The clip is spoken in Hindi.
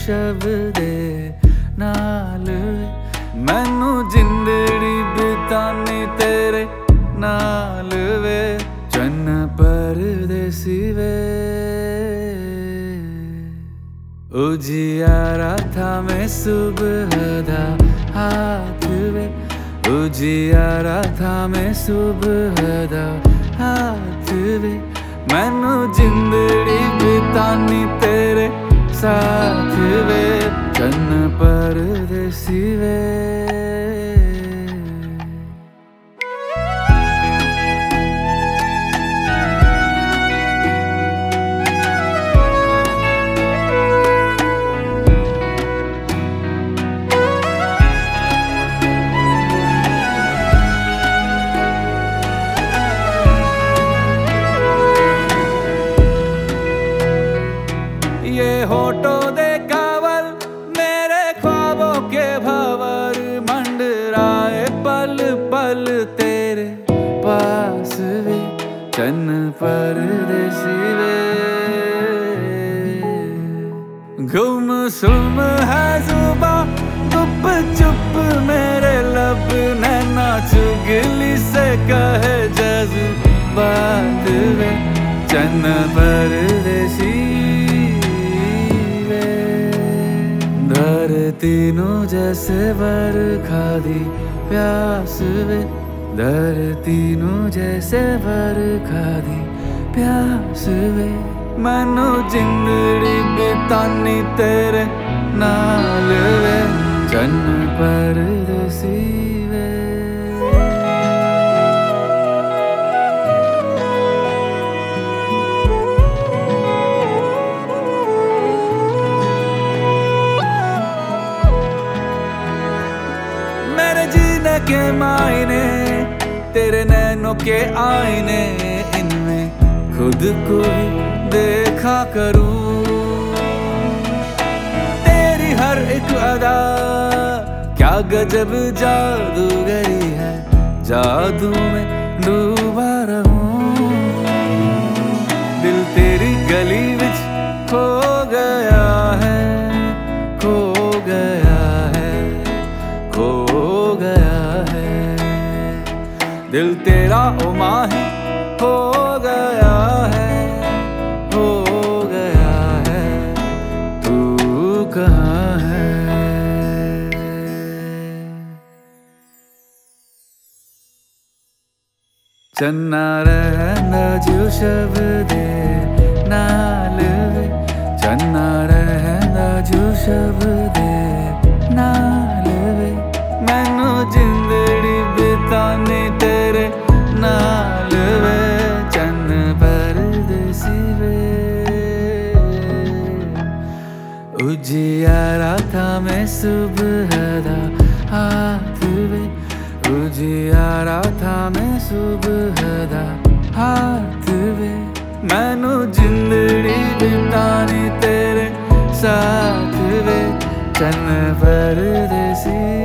शब्दे नाल मैनू जिंदड़ी बितानी तेरे नाल वे चन्न परदेसी वे उजियारा था मैं सुबह दा हाथ वे उजियारा था मैं सुबह दा हाथ वे मैनू जिंदड़ी बितानी तेरे साथ वे चन्न परदेसी वे ये होठों दे कावल मेरे ख्वाबों के भंवर मंडराए पल पल तेरे पास वे चन्न परदेसी वे गुमसुम है जुबा चुप चुप मेरे लब नैना चुगली से कहे जज्बात वे चन्न परदेसी धरतीनों जैसे बरखा दी प्यास वे धरतीनों जैसे बरखा दी प्यास वे मैनू जिंदड़ी बितानी तेरे नाल वे चन्न परदेसी वे जीने के मायने तेरे नैनों के आईने इनमें खुद को भी देखा करूं तेरी हर एक अदा क्या गजब जादूगरी है जादू में डूबा रहूं दिल तेरी गली विच खो गया है खो गया है खो गया है दिल तेरा ओ माही हो गया हो गया है तू कहाँ है चन्ना रहंदा जो शब्दे नाल वे चन्ना रहंदा जो शब्दे नाल वे मैनू जिंदड़ी बितानी तेरे नाल वे चन्न परदेसी वे उजियारा था मैं सुबह दा हाथ वे उजियारा था मैं सुबह दा हाथ वे मैनू जिंदड़ी बितानी तेरे साथ वे चन्न परदेसी